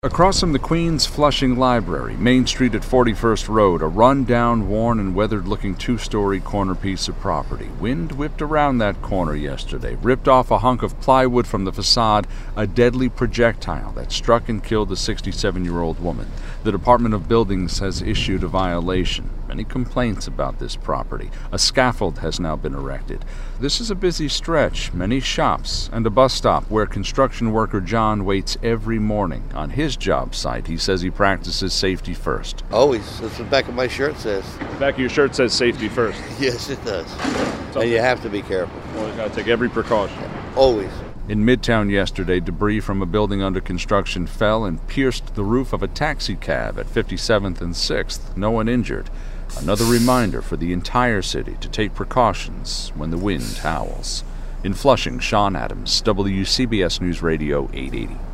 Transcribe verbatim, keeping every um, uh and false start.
Across from the Queens Flushing Library, Main Street at forty-first Road, a run-down, worn, and weathered-looking two-story corner piece of property. Wind whipped around that corner yesterday, ripped off a hunk of plywood from the facade, a deadly projectile that struck and killed a sixty-seven-year-old woman. The Department of Buildings has issued a violation. Many complaints about this property. A scaffold has now been erected. This is a busy stretch, many shops, and a bus stop where construction worker John waits every morning. On his job site, he says he practices safety first. Always. That's the back of my shirt says. The back of your shirt says safety first. Yes, it does. So, and you have to be careful. Well, you gotta take every precaution. Always. In Midtown yesterday, debris from a building under construction fell and pierced the roof of a taxi cab at fifty-seventh and sixth. No one injured. Another reminder for the entire city to take precautions when the wind howls. In Flushing, Sean Adams, W C B S News Radio eight eighty.